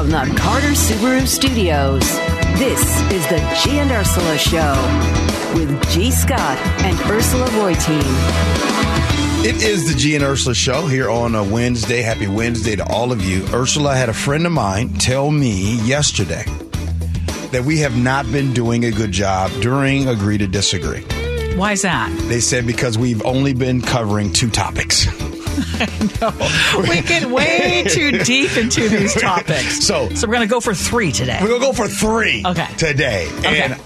from the Carter Subaru Studios, this is the G and Ursula Show with G. Scott and Ursula Reutin. It is the G and Ursula Show here on a Wednesday. Happy Wednesday to all of you. Ursula, had a friend of mine tell me yesterday that we have not been doing a good job during Agree to Disagree. Why is that? They said because we've only been covering 2 topics. No, we get way too deep into these topics. So we're going to go for 3 today. We're going to go for 3 today. Okay. And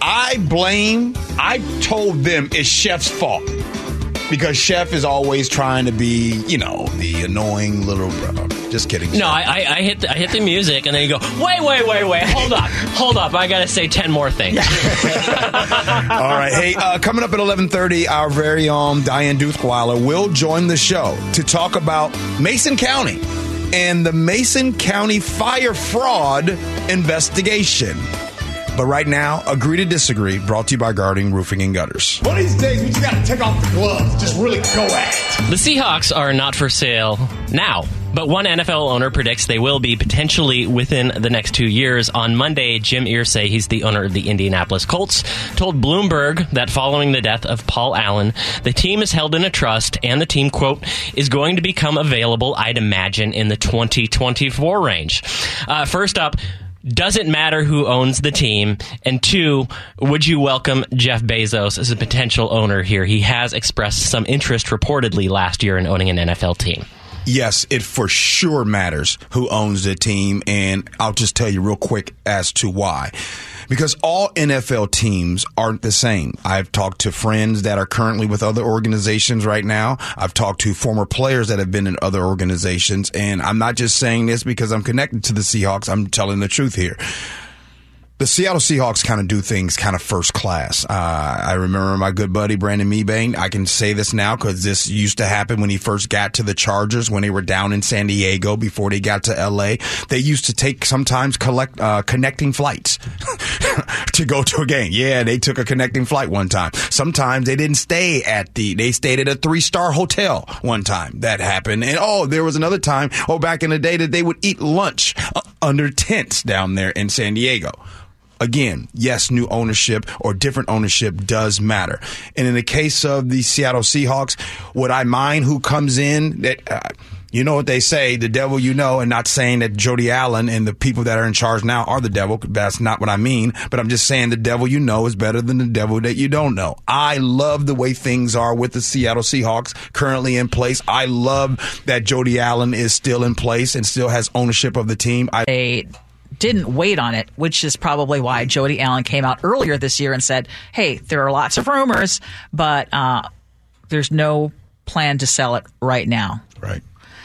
I told them it's Chef's fault. Because Chef is always trying to be, the annoying little brother. Just kidding. No, I hit the music, and then you go, wait, hold up. I got to say 10 more things. All right. Hey, coming up at 11:30, our very own Diane Duthweiler will join the show to talk about Mason County and the Mason County fire fraud investigation. But right now, Agree to Disagree, brought to you by Guarding Roofing and Gutters. One of these days, we just got to take off the gloves. Just really go at it. The Seahawks are not for sale now, but one NFL owner predicts they will be potentially within the next 2 years. On Monday, Jim Irsay, he's the owner of the Indianapolis Colts, told Bloomberg that following the death of Paul Allen, the team is held in a trust, and the team, quote, is going to become available, I'd imagine, in the 2024 range. First up, does it matter who owns the team? And 2, would you welcome Jeff Bezos as a potential owner here? He has expressed some interest reportedly last year in owning an NFL team. Yes, it for sure matters who owns the team, and I'll just tell you real quick as to why. Because all NFL teams aren't the same. I've talked to friends that are currently with other organizations right now. I've talked to former players that have been in other organizations, and I'm not just saying this because I'm connected to the Seahawks. I'm telling the truth here. The Seattle Seahawks kind of do things kind of first class. I remember my good buddy, Brandon Mebane. I can say this now because this used to happen when he first got to the Chargers, when they were down in San Diego before they got to L.A. They used to take sometimes connecting flights to go to a game. Yeah, they took a connecting flight one time. Sometimes they didn't stay they stayed at a 3-star hotel one time. That happened. And there was another time, back in the day that they would eat lunch under tents down there in San Diego. Again, yes, new ownership or different ownership does matter. And in the case of the Seattle Seahawks, would I mind who comes in? That you know what they say, the devil you know, and not saying that Jody Allen and the people that are in charge now are the devil. That's not what I mean. But I'm just saying the devil you know is better than the devil that you don't know. I love the way things are with the Seattle Seahawks currently in place. I love that Jody Allen is still in place and still has ownership of the team. Didn't wait on it, which is probably why Jody Allen came out earlier this year and said, hey, there are lots of rumors, but there's no plan to sell it right now. Right.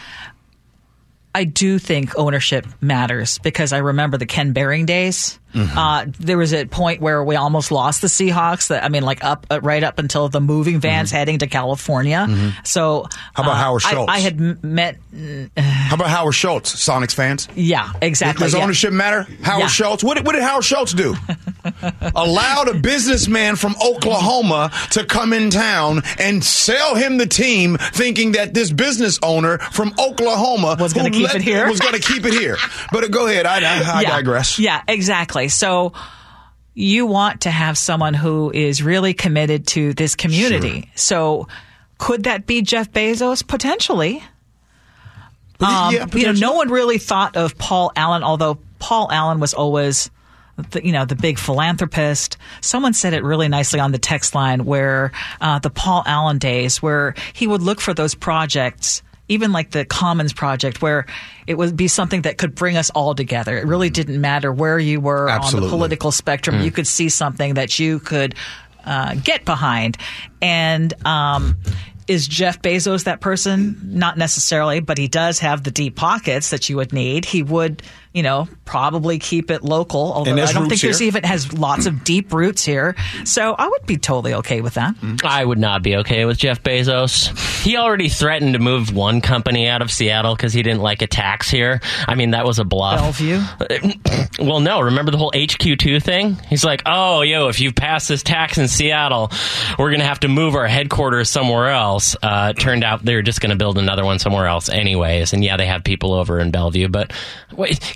I do think ownership matters because I remember the Ken Behring days. Mm-hmm. There was a point where we almost lost the Seahawks. Right up until the moving vans heading to California. Mm-hmm. So how about Howard Schultz? I had met. How about Howard Schultz? Sonics fans? Yeah, exactly. Does ownership matter? Howard Schultz. What did Howard Schultz do? Allowed a businessman from Oklahoma to come in town and sell him the team, thinking that this business owner from Oklahoma was going to keep it here. Was going to keep it here. But go ahead. I digress. Yeah, exactly. So you want to have someone who is really committed to this community. Sure. So could that be Jeff Bezos? Potentially. Potentially. No one really thought of Paul Allen, although Paul Allen was always the big philanthropist. Someone said it really nicely on the text line where the Paul Allen days where he would look for those projects, even like the Commons Project, where it would be something that could bring us all together. It really didn't matter where you were on the political spectrum. You could see something that you could get behind. And is Jeff Bezos that person? Not necessarily, but he does have the deep pockets that you would need. He would, probably keep it local, although I don't think there's even has lots of deep roots here. So I would be totally okay with that. I would not be okay with Jeff Bezos. He already threatened to move one company out of Seattle because he didn't like a tax here. I mean, that was a bluff. Bellevue? Well, no. Remember the whole HQ2 thing? He's like, if you pass this tax in Seattle, we're going to have to move our headquarters somewhere else. Turned out they were just going to build another one somewhere else anyways. And yeah, they have people over in Bellevue. But wait,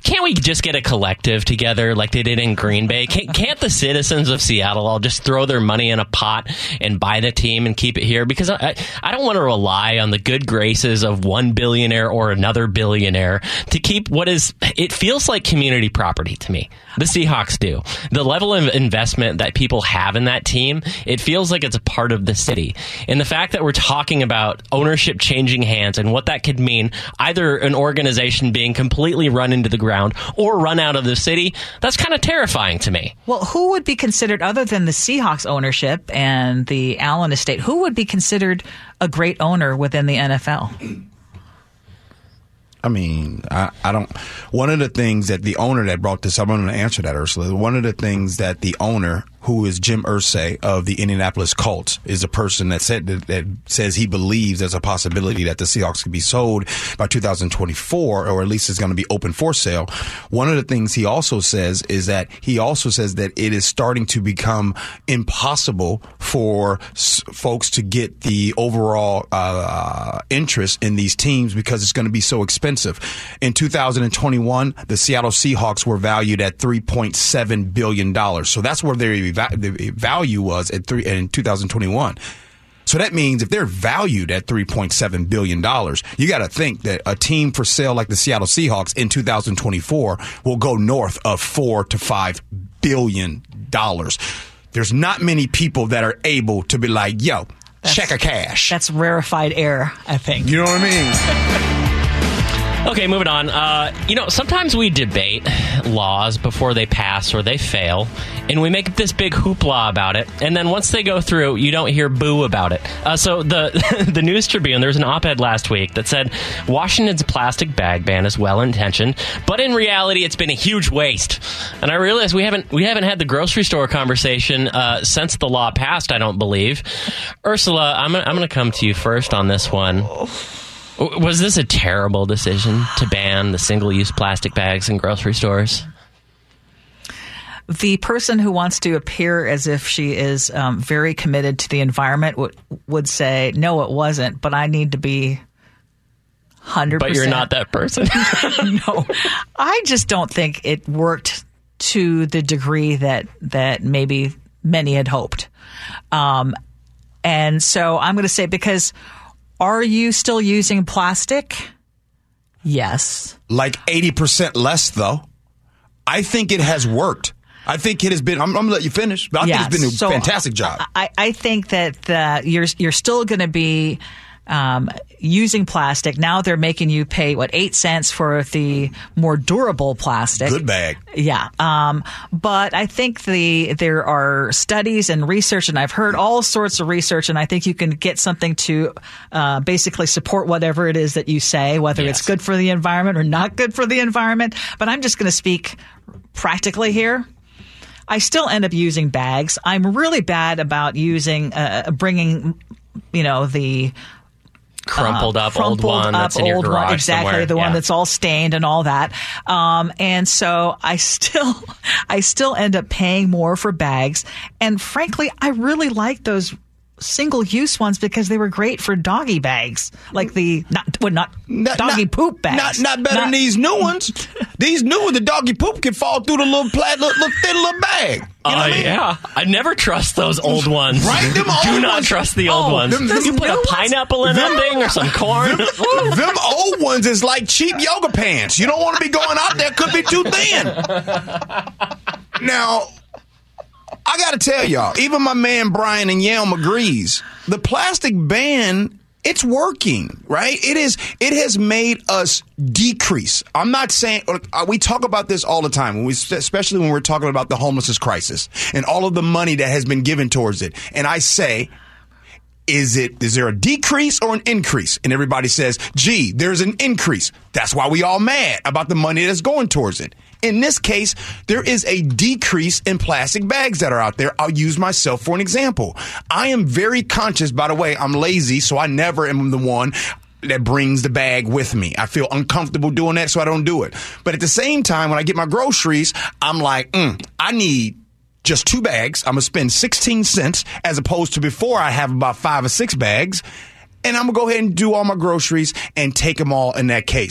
Can't we just get a collective together like they did in Green Bay? Can't the citizens of Seattle all just throw their money in a pot and buy the team and keep it here? Because I don't want to rely on the good graces of one billionaire or another billionaire to keep it feels like community property to me. The Seahawks do. The level of investment that people have in that team, it feels like it's a part of the city. And the fact that we're talking about ownership changing hands and what that could mean, either an organization being completely run into the ground or run out of the city, that's kind of terrifying to me. Well, who would be considered, other than the Seahawks ownership and the Allen estate, who would be considered a great owner within the NFL? I mean, I don't. One of the things that the owner that brought this up, I'm going to answer that, Ursula. One of the things that the owner, who is Jim Irsay of the Indianapolis Colts, is a person that says he believes there's a possibility that the Seahawks could be sold by 2024, or at least it's going to be open for sale. One of the things he also says is that it is starting to become impossible for folks to get the overall interest in these teams because it's going to be so expensive. In 2021, the Seattle Seahawks were valued at $3.7 billion. So that's where the value was in 2021. So that means if they're valued at $3.7 billion, you got to think that a team for sale like the Seattle Seahawks in 2024 will go north of $4 to $5 billion. There's not many people that are able to be like, yo, check a cash. That's rarefied air, I think. You know what I mean? Okay, moving on. Sometimes we debate laws before they pass or they fail, and we make this big hoopla about it, and then once they go through, you don't hear boo about it. So the News Tribune, there was an op-ed last week that said Washington's plastic bag ban is well-intentioned, but in reality, it's been a huge waste. And I realize we haven't had the grocery store conversation since the law passed, I don't believe. Ursula, I'm going to come to you first on this one. Was this a terrible decision to ban the single-use plastic bags in grocery stores? The person who wants to appear as if she is very committed to the environment would say, no, it wasn't, but I need to be 100%. But you're not that person. No, I just don't think it worked to the degree that maybe many had hoped. And so I'm going to say, because are you still using plastic? Yes. Like 80% less, though. I think it has worked. I think it has been. I'm going to let you finish, but I think it's been a fantastic job. I think that you're still going to be using plastic. Now they're making you pay 8 cents for the more durable plastic. Good bag. Yeah. But I think there are studies and research, and I've heard all sorts of research, and I think you can get something to basically support whatever it is that you say, whether it's good for the environment or not good for the environment. But I'm just going to speak practically here. I still end up using bags. I'm really bad about bringing, the crumpled up old one that's in your garage exactly, somewhere. The one that's all stained and all that. And so I still end up paying more for bags. And frankly, I really like those single-use ones because they were great for doggy bags, like the doggy poop bags. Not better than these new ones. These new ones, the doggy poop can fall through the little thin little bag. Oh, yeah. I never trust those old ones. Right? Do not trust the old ones. You put a pineapple in that thing or some corn. Them old ones is like cheap yoga pants. You don't want to be going out there. Could be too thin. Now, I got to tell y'all, even my man Brian and Yelm agrees. The plastic ban, it's working, right? It has made us decrease. I'm not saying, we talk about this all the time, especially when we're talking about the homelessness crisis and all of the money that has been given towards it. And I say, is there a decrease or an increase? And everybody says, gee, there's an increase. That's why we all mad about the money that's going towards it. In this case, there is a decrease in plastic bags that are out there. I'll use myself for an example. I am very conscious, by the way, I'm lazy, so I never am the one that brings the bag with me. I feel uncomfortable doing that, so I don't do it. But at the same time, when I get my groceries, I'm like, I need just 2 bags. I'm going to spend 16 cents as opposed to before I have about 5 or 6 bags. And I'm going to go ahead and do all my groceries and take them all in that case.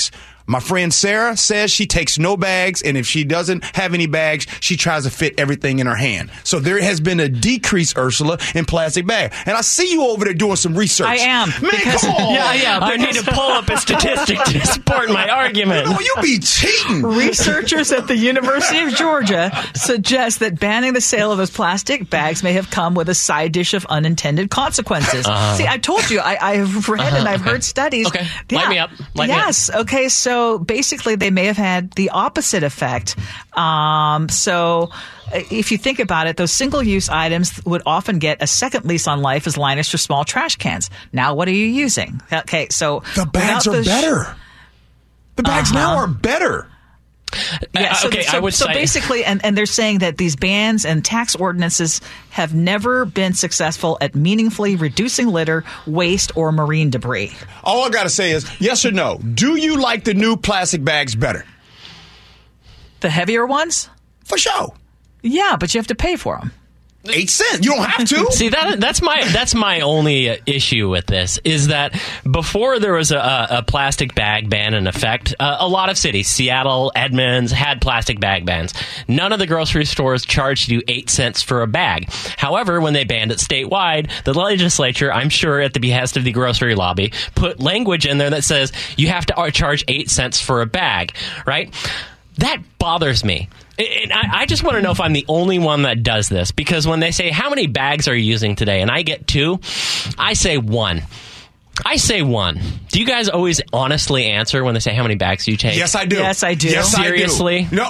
My friend Sarah says she takes no bags, and if she doesn't have any bags, she tries to fit everything in her hand. So there has been a decrease, Ursula, in plastic bags. And I see you over there doing some research. I am. Man, come on. Yeah. I need to pull up a statistic to support my argument. No, you be cheating. Researchers at the University of Georgia suggest that banning the sale of those plastic bags may have come with a side dish of unintended consequences. See, I told you, I've read and I've heard studies. Okay. Light me up. Yes. Okay. So basically, they may have had the opposite effect. So if you think about it, those single-use items would often get a second lease on life as liners for small trash cans. Now, what are you using? Okay, so the bags are better. The bags now are better. Yeah, so basically, and they're saying that these bans and tax ordinances have never been successful at meaningfully reducing litter, waste, or marine debris. All I got to say is, yes or no, do you like the new plastic bags better? The heavier ones? For sure. Yeah, but you have to pay for them. 8 cents. You don't have to. See, that's my only issue with this is that before there was a plastic bag ban in effect, a lot of cities, Seattle, Edmonds, had plastic bag bans. None of the grocery stores charged you 8 cents for a bag. However, when they banned it statewide, the legislature, I'm sure at the behest of the grocery lobby, put language in there that says you have to charge 8 cents for a bag, right? That bothers me. And I just want to know if I'm the only one that does this, because when they say, how many bags are you using today? And I get 2, I say 1. I say 1. Do you guys always honestly answer when they say how many bags do you take? Yes, I do. Yes, I do. Yes, seriously? I do. No.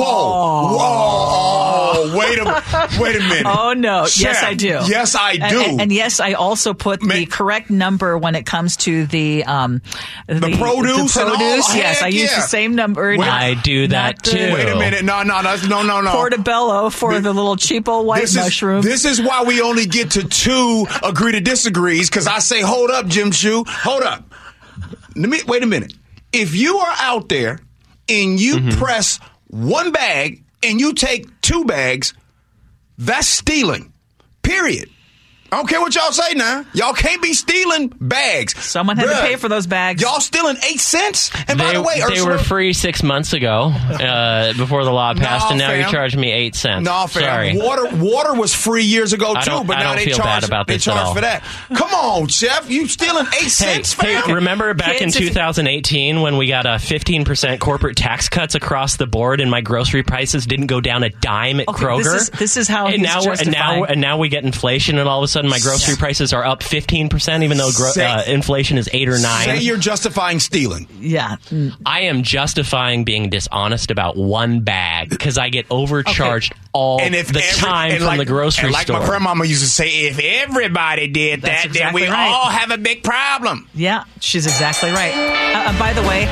Whoa. Wait a minute. Oh, no. Chef, yes, I do. Yes, I do. And yes, I also put the correct number when it comes to the produce. The produce. Yes, I use the same number. I do that too. Wait a minute. No. Portobello for the little cheapo white mushroom. This is why we only get to 2 agree to disagrees, because I say, hold up, Jim Shoe. Hold up. Wait a minute. If you are out there and you press 1 bag and you take 2 bags, that's stealing. Period. I don't care what y'all say now. Y'all can't be stealing bags. Someone had to pay for those bags. Y'all stealing 8 cents? And by the way, they were free 6 months ago before the law passed, and now you're charging me 8 cents. No, fam. Sorry. Water was free years ago too, but now they charge for that. Come on, Chef, you stealing 8 cents, fam? Hey, remember back in 2018 when we got a 15% corporate tax cuts across the board, and my grocery prices didn't go down a dime at Kroger? This is how. And now we get inflation, and all of a sudden my grocery prices are up 15%, even though inflation is 8 or 9. Say you're justifying stealing. Yeah. I am justifying being dishonest about 1 bag because I get overcharged all the time from the grocery store. Like my grandmama used to say, if everybody did that, then we all have a big problem. Yeah, she's exactly right. By the way,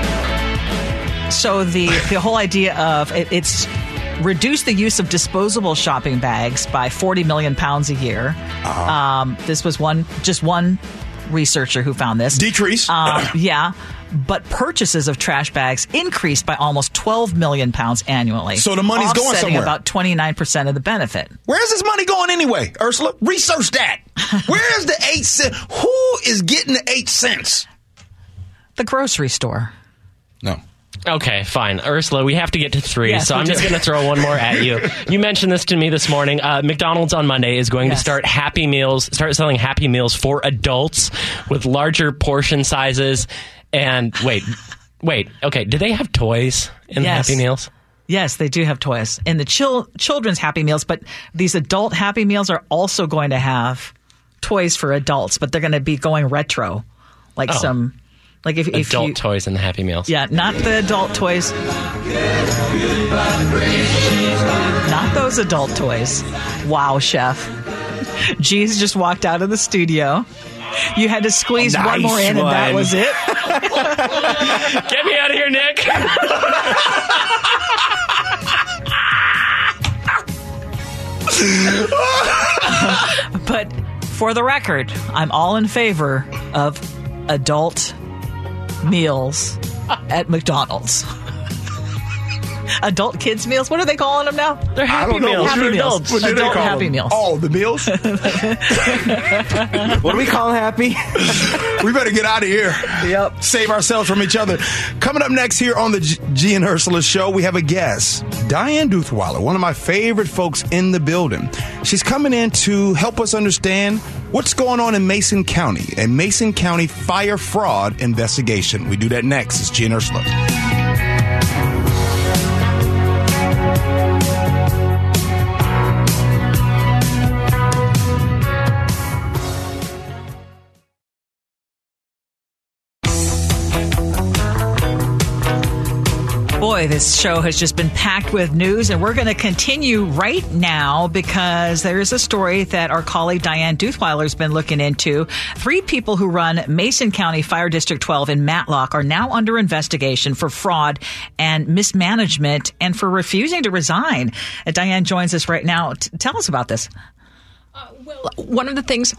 so the whole idea of it's reduce the use of disposable shopping bags by 40 million pounds a year. This was just one researcher who found this. Decrease. Yeah. But purchases of trash bags increased by almost 12 million pounds annually. So the money's going somewhere. About 29% of the benefit. Where's this money going anyway, Ursula? Research that. Where's the 8 cents? Who is getting the 8 cents? The grocery store. No. Okay, fine. Ursula, we have to get to 3, yes, so I'm just going to throw one more at you. You mentioned this to me this morning. McDonald's on Monday is going to start selling Happy Meals for adults with larger portion sizes. And wait. Okay, do they have toys in the Happy Meals? Yes, they do have toys in the children's Happy Meals, but these adult Happy Meals are also going to have toys for adults, but they're going to be going retro, like some... Like if adult toys in the Happy Meals. Yeah, not the adult toys. Not those adult toys. Wow, Chef. G's just walked out of the studio. You had to squeeze one more in, and that was it. Get me out of here, Nick. But for the record, I'm all in favor of adult meals at McDonald's. Adult kids meals? What are they calling them now? They're happy meals Happy for meals. adults. What do they Adult call happy them? meals. Oh, the meals? What do we call happy? We better get out of here. Yep. Save ourselves from each other. Coming up next here on the G and Ursula Show, we have a guest, Diane Duthweiler, one of my favorite folks in the building. She's coming in to help us understand what's going on in Mason County, a Mason County fire fraud investigation. We do that next. It's G and Ursula. Boy, this show has just been packed with news, and we're going to continue right now because there's a story that our colleague Diane Duthweiler has been looking into. 3 people who run Mason County Fire District 12 in Matlock are now under investigation for fraud and mismanagement and for refusing to resign. Diane joins us right now. Tell us about this. Well, one of the things...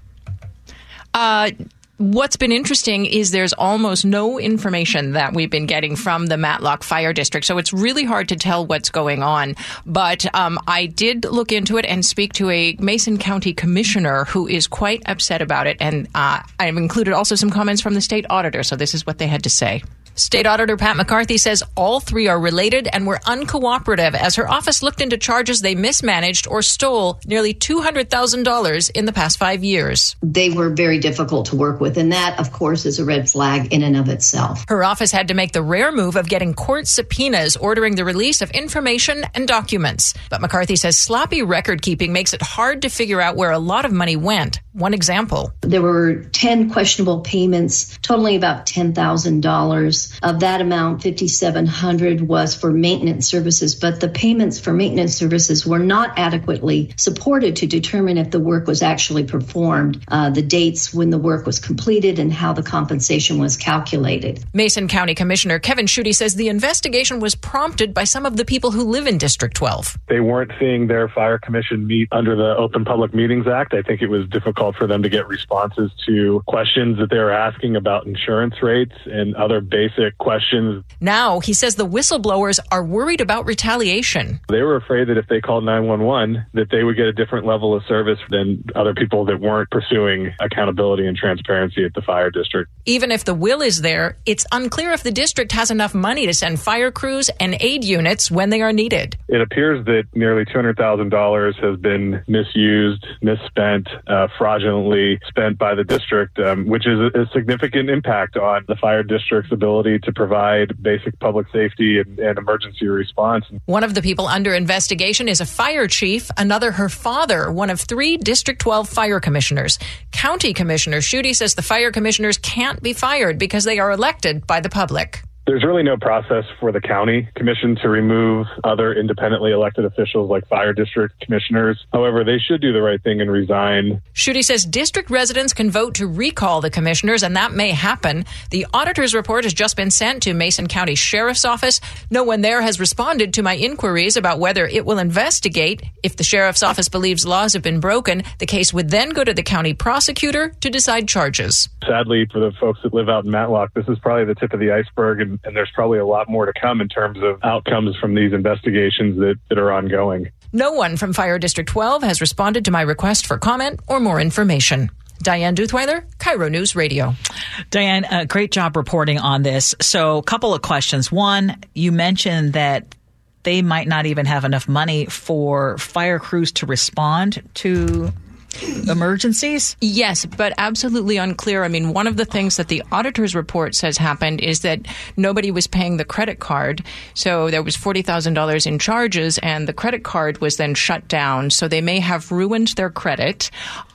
What's been interesting is there's almost no information that we've been getting from the Matlock Fire District, so it's really hard to tell what's going on. But I did look into it and speak to a Mason County commissioner who is quite upset about it, and I've included also some comments from the state auditor, so this is what they had to say. State Auditor Pat McCarthy says all 3 are related and were uncooperative as her office looked into charges they mismanaged or stole nearly $200,000 in the past 5 years. They were very difficult to work with, and that, of course, is a red flag in and of itself. Her office had to make the rare move of getting court subpoenas ordering the release of information and documents. But McCarthy says sloppy record keeping makes it hard to figure out where a lot of money went. One example. There were 10 questionable payments, totaling about $10,000. Of that amount, $5,700 was for maintenance services, but the payments for maintenance services were not adequately supported to determine if the work was actually performed, the dates when the work was completed, and how the compensation was calculated. Mason County Commissioner Kevin Schutte says the investigation was prompted by some of the people who live in District 12. They weren't seeing their fire commission meet under the Open Public Meetings Act. I think it was difficult for them to get responses to questions that they were asking about insurance rates and other basic questions. Now, he says the whistleblowers are worried about retaliation. They were afraid that if they called 911, that they would get a different level of service than other people that weren't pursuing accountability and transparency at the fire district. Even if the will is there, it's unclear if the district has enough money to send fire crews and aid units when they are needed. It appears that nearly $200,000 has been misused, misspent, fraudulently spent by the district, which is a significant impact on the fire district's ability to provide basic public safety and emergency response. One of the people under investigation is a fire chief, another her father, one of 3 District 12 fire commissioners. County Commissioner Schutte says the fire commissioners can't be fired because they are elected by the public. There's really no process for the county commission to remove other independently elected officials like fire district commissioners. However, they should do the right thing and resign. Schutte says district residents can vote to recall the commissioners, and that may happen. The auditor's report has just been sent to Mason County Sheriff's Office. No one there has responded to my inquiries about whether it will investigate. If the Sheriff's Office believes laws have been broken, the case would then go to the county prosecutor to decide charges. Sadly, for the folks that live out in Matlock, this is probably the tip of the iceberg, and there's probably a lot more to come in terms of outcomes from these investigations that are ongoing. No one from Fire District 12 has responded to my request for comment or more information. Diane Duthweiler, Cairo News Radio. Diane, great job reporting on this. So a couple of questions. One, you mentioned that they might not even have enough money for fire crews to respond to emergencies? Yes, but absolutely unclear. I mean, one of the things that the auditor's report says happened is that nobody was paying the credit card. So there was $40,000 in charges, and the credit card was then shut down. So they may have ruined their credit.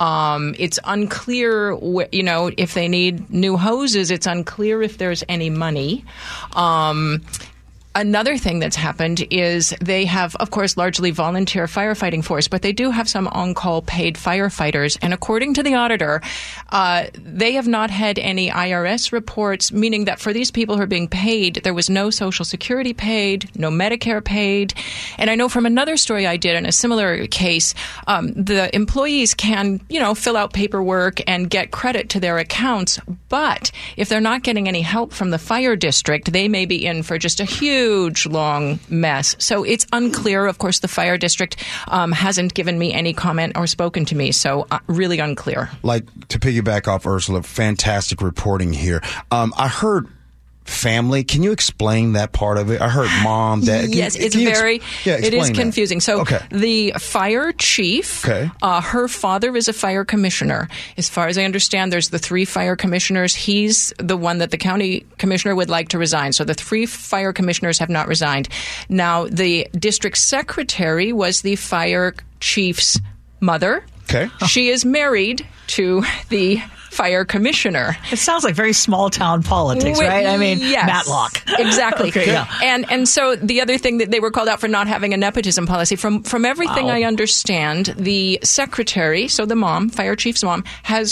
It's unclear, if they need new hoses. It's unclear if there's any money. Another thing that's happened is they have, of course, largely volunteer firefighting force, but they do have some on-call paid firefighters. And according to the auditor, they have not had any IRS reports, meaning that for these people who are being paid, there was no Social Security paid, no Medicare paid. And I know from another story I did in a similar case, the employees can, fill out paperwork and get credit to their accounts. But if they're not getting any help from the fire district, they may be in for just a huge huge, long mess. So it's unclear. Of course, the fire district hasn't given me any comment or spoken to me, so really unclear. Like, to piggyback off Ursula, fantastic reporting here. I heard family. Can you explain that part of it? I heard mom, dad. Yes, it is confusing. That. So okay. The fire chief, her father is a fire commissioner. As far as I understand, there's the 3 fire commissioners. He's the one that the county commissioner would like to resign. So the 3 fire commissioners have not resigned. Now, the district secretary was the fire chief's mother. Okay. She is married to the fire commissioner. It sounds like very small town politics, right? I mean, yes, Matlock. Exactly. Okay, yeah. And so the other thing that they were called out for not having a nepotism policy. From everything I understand, the secretary, so the mom, fire chief's mom,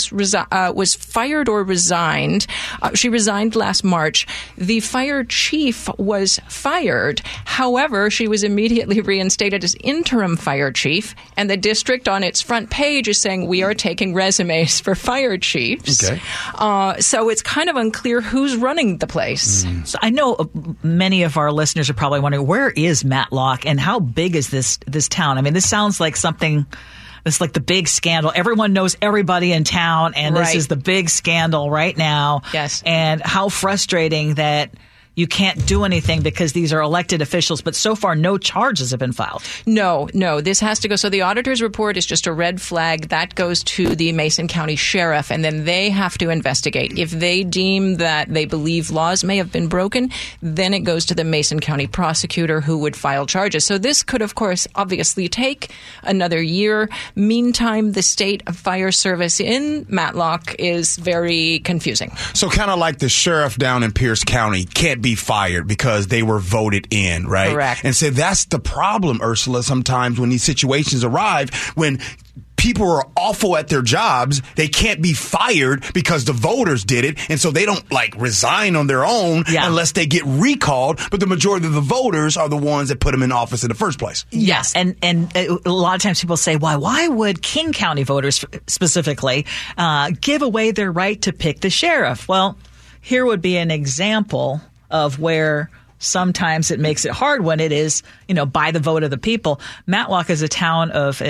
was fired or resigned. She resigned last March. The fire chief was fired. However, she was immediately reinstated as interim fire chief, and the district on its front page is saying, we are taking resumes for fire chiefs. Okay. So it's kind of unclear who's running the place. So I know many of our listeners are probably wondering, where is Matlock and how big is this town? I mean, this sounds like something that's like the big scandal. Everyone knows everybody in town, and this is the big scandal right now. Yes. And how frustrating that you can't do anything because these are elected officials, but so far no charges have been filed. No, this has to go. So the auditor's report is just a red flag. That goes to the Mason County Sheriff, and then they have to investigate. If they deem that they believe laws may have been broken, then it goes to the Mason County prosecutor, who would file charges. So this could, of course, obviously take another year. Meantime, the state fire service in Matlock is very confusing. So kind of like the sheriff down in Pierce County can't be fired because they were voted in, right? Correct. And so that's the problem, Ursula, sometimes when these situations arrive, when people are awful at their jobs, they can't be fired because the voters did it, and so they don't resign on their own unless they get recalled, but the majority of the voters are the ones that put them in office in the first place. Yes, and a lot of times people say, why would King County voters specifically give away their right to pick the sheriff? Well, here would be an example of where sometimes it makes it hard when it is, by the vote of the people. Matlock is a town of,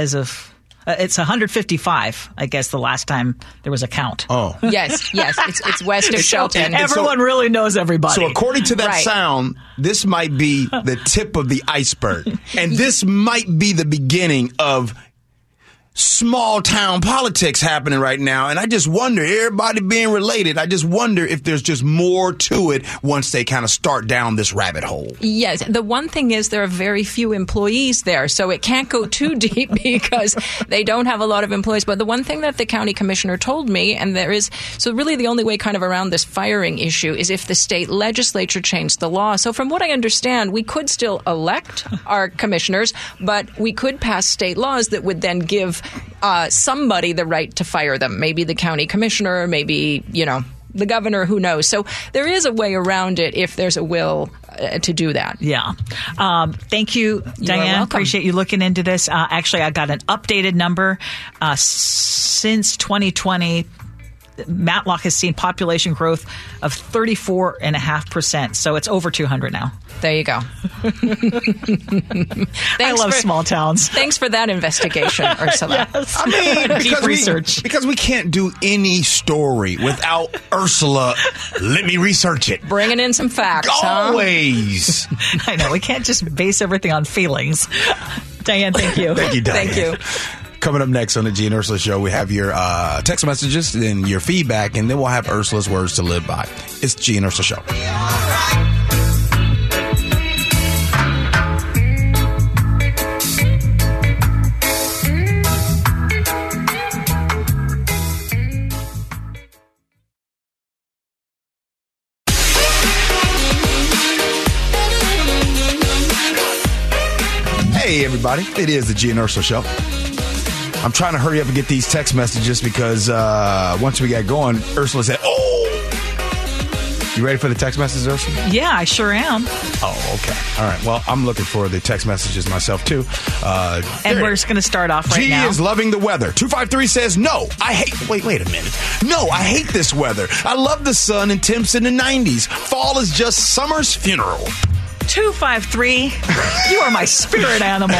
it's 155, I guess, the last time there was a count. Oh. Yes. It's west of Shelton. Everyone really knows everybody. So according to that sound, this might be the tip of the iceberg. And this might be the beginning of small town politics happening right now. And I just wonder, everybody being related, I just wonder if there's just more to it once they kind of start down this rabbit hole. Yes. The one thing is there are very few employees there, so it can't go too deep because they don't have a lot of employees. But the one thing that the county commissioner told me, and so really the only way kind of around this firing issue is if the state legislature changed the law. So from what I understand, we could still elect our commissioners, but we could pass state laws that would then give somebody the right to fire them. Maybe the county commissioner, maybe, the governor, who knows. So there is a way around it if there's a will to do that. Yeah. Thank you, Diane. Appreciate you looking into this. Actually, I got an updated number. Since 2020, Matlock has seen population growth of 34.5%. So it's over 200 now. There you go. I love small towns. Thanks for that investigation, Ursula. Yes. I mean, deep research. Because we can't do any story without Ursula. Let me research it. Bringing in some facts. Always. I know. We can't just base everything on feelings. Diane, thank you. Thank you, Diane. Thank you. Coming up next on the G and Ursula Show, we have your text messages and your feedback, and then we'll have Ursula's words to live by. It's G and Ursula Show. Hey, everybody. It is the G and Ursula Show. I'm trying to hurry up and get these text messages because once we got going, Ursula said, oh! You ready for the text messages, Ursula? Yeah, I sure am. Oh, okay. All right. Well, I'm looking for the text messages myself, too. And we're just going to start off right now. G is loving the weather. 253 says, no, I hate... Wait a minute. No, I hate this weather. I love the sun and temps in the 90s. Fall is just summer's funeral. 253, you are my spirit animal.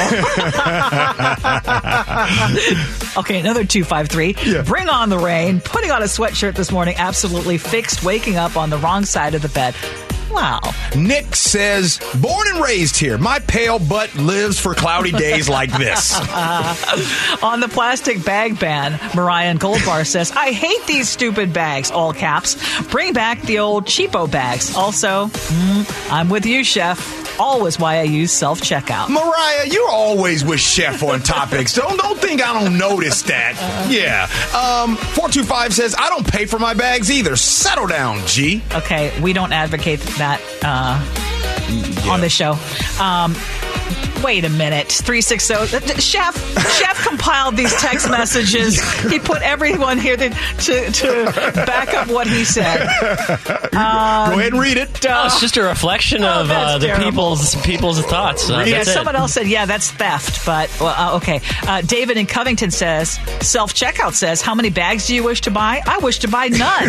Okay, another 253. Yeah. Bring on the rain. Putting on a sweatshirt this morning, absolutely fixed waking up on the wrong side of the bed. Wow. Nick says, born and raised here. My pale butt lives for cloudy days like this. On the plastic bag ban, Mariah in Gold Bar says, I hate these stupid bags, all caps. Bring back the old cheapo bags. Also, I'm with you, Chef. Always why I use self-checkout. Mariah, you're always with Chef on topics. Don't think I don't notice that. Yeah. 425 says, I don't pay for my bags either. Settle down, G. Okay, we don't advocate that on this show. Wait a minute. 360. Chef compiled these text messages. He put everyone here to back up what he said. Go ahead and read it. It's just a reflection of the people's thoughts. Someone else said, that's theft. But, okay. David in Covington says, self-checkout says, how many bags do you wish to buy? I wish to buy none.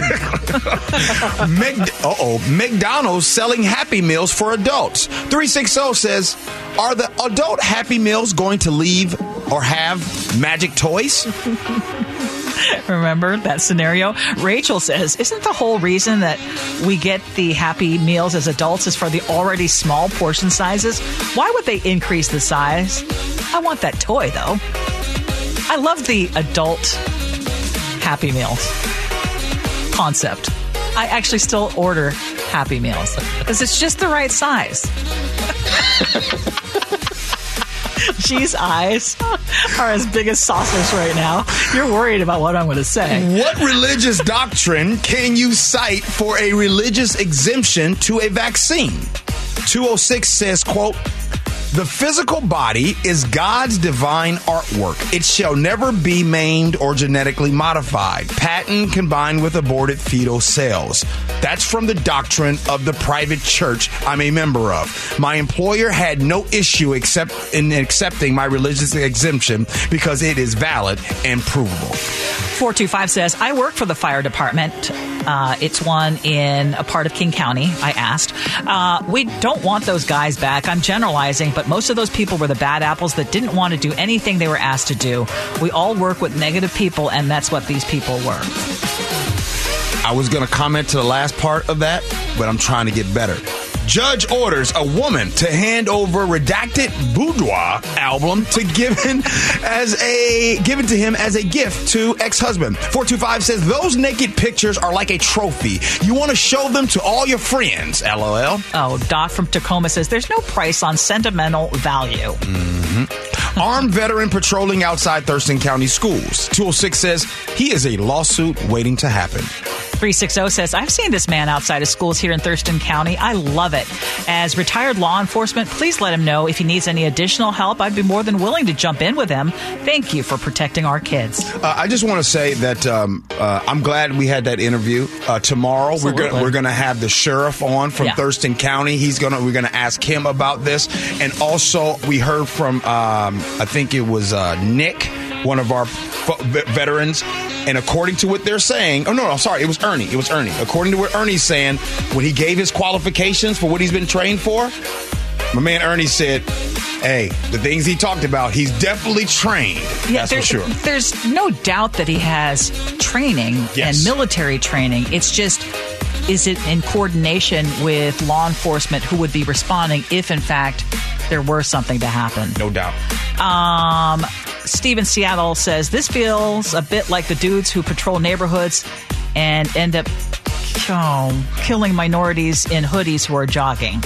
McDonald's selling Happy Meals for adults. 360 says, are the adult Happy Meals going to leave or have magic toys? Remember that scenario? Rachel says, isn't the whole reason that we get the Happy Meals as adults is for the already small portion sizes? Why would they increase the size? I want that toy, though. I love the adult Happy Meals concept. I actually still order Happy Meals because it's just the right size. G's eyes are as big as saucers right now. You're worried about what I'm going to say. What religious doctrine can you cite for a religious exemption to a vaccine? 206 says, quote, the physical body is God's divine artwork. It shall never be maimed or genetically modified, patent combined with aborted fetal cells. That's from the doctrine of the private church I'm a member of. My employer had no issue in accepting my religious exemption because it is valid and provable. 425 says, I work for the fire department. It's one in a part of King County, I asked. We don't want those guys back. I'm generalizing, but most of those people were the bad apples that didn't want to do anything they were asked to do. We all work with negative people, and that's what these people were. I was going to comment to the last part of that, but I'm trying to get better. Judge orders a woman to hand over redacted boudoir album to given to him as a gift to ex-husband. 425 says those naked pictures are like a trophy. You want to show them to all your friends. LOL. Oh, Dot from Tacoma says there's no price on sentimental value. Mm-hmm. Armed veteran patrolling outside Thurston County schools. 206 says he is a lawsuit waiting to happen. 360 says, I've seen this man outside of schools here in Thurston County. I love it. As retired law enforcement, please let him know if he needs any additional help. I'd be more than willing to jump in with him. Thank you for protecting our kids. I just want to say that I'm glad we had that interview. Tomorrow, Absolutely. we're gonna have the sheriff on from Thurston County. We're gonna ask him about this, and also we heard from I think it was Nick, one of our veterans. And according to what they're saying, it was Ernie. According to what Ernie's saying, when he gave his qualifications for what he's been trained for, my man Ernie said, hey, the things he talked about, he's definitely trained. That's for sure. There's no doubt that he has training and military training. It's just, is it in coordination with law enforcement who would be responding if, in fact, there were something to happen? No doubt. Steve in Seattle says, this feels a bit like the dudes who patrol neighborhoods and end up killing minorities in hoodies who are jogging.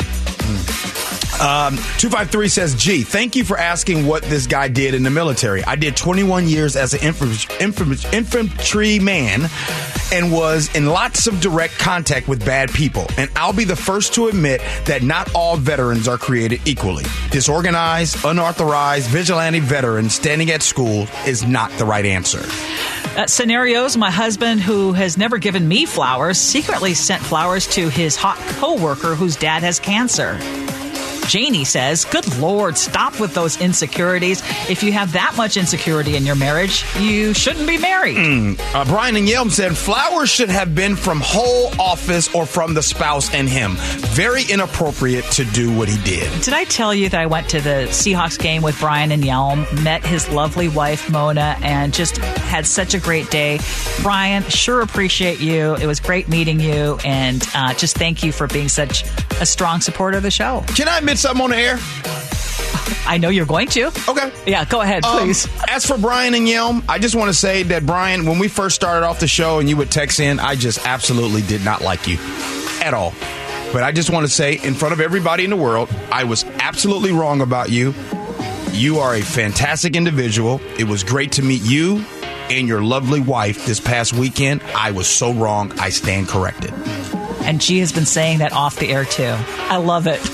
253 says, gee, thank you for asking what this guy did in the military. I did 21 years as an infantryman and was in lots of direct contact with bad people. And I'll be the first to admit that not all veterans are created equally. Disorganized, unauthorized, vigilante veterans standing at school is not the right answer. Scenarios, my husband, who has never given me flowers, secretly sent flowers to his hot co-worker whose dad has cancer. Janie says, good Lord, stop with those insecurities. If you have that much insecurity in your marriage, you shouldn't be married. Brian and Yelm said flowers should have been from whole office or from the spouse and him. Very inappropriate to do what he did. Did I tell you that I went to the Seahawks game with Brian and Yelm, met his lovely wife, Mona, and just had such a great day? Brian, sure appreciate you. It was great meeting you, and just thank you for being such a strong supporter of the show. Can I admit something on the air? I know you're going to. Okay. Yeah, go ahead, please. As for Brian and Yelm, I just want to say that, Brian, when we first started off the show and you would text in, I just absolutely did not like you at all. But I just want to say, in front of everybody in the world, I was absolutely wrong about you. You are a fantastic individual. It was great to meet you and your lovely wife this past weekend. I was so wrong. I stand corrected. And she has been saying that off the air, too. I love it.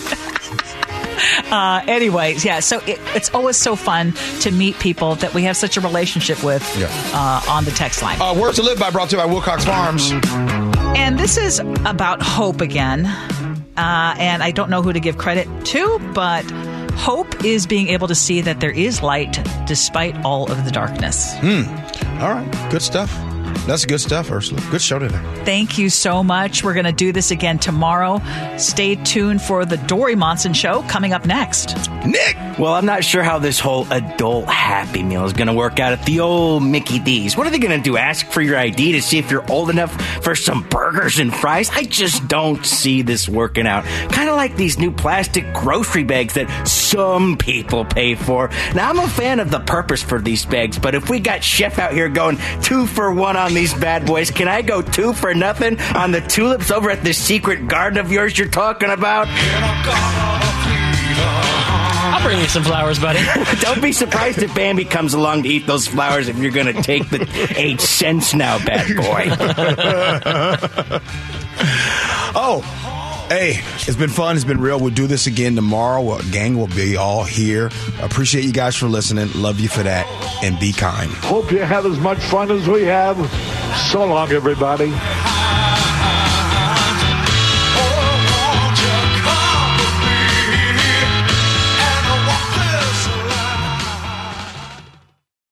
Anyways, yeah, so it's always so fun to meet people that we have such a relationship with on the text line. Words to Live By brought to you by Wilcox Farms. And this is about hope again. And I don't know who to give credit to, but hope is being able to see that there is light despite all of the darkness. All right, good stuff. That's good stuff, Ursula. Good show today. Thank you so much. We're going to do this again tomorrow. Stay tuned for the Dory Monson Show coming up next. Nick! Well, I'm not sure how this whole adult Happy Meal is going to work out at the old Mickey D's. What are they going to do? Ask for your ID to see if you're old enough for some burgers and fries? I just don't see this working out. Kind of like these new plastic grocery bags that some people pay for. Now, I'm a fan of the purpose for these bags, but if we got Chef out here going 2 for 1 on these bad boys, can I go 2 for nothing on the tulips over at the secret garden of yours you're talking about? I'll bring you some flowers, buddy. Don't be surprised if Bambi comes along to eat those flowers if you're going to take the 8 cents now, bad boy. Hey, it's been fun. It's been real. We'll do this again tomorrow. Gang will be all here. Appreciate you guys for listening. Love you for that. And be kind. Hope you have as much fun as we have. So long, everybody.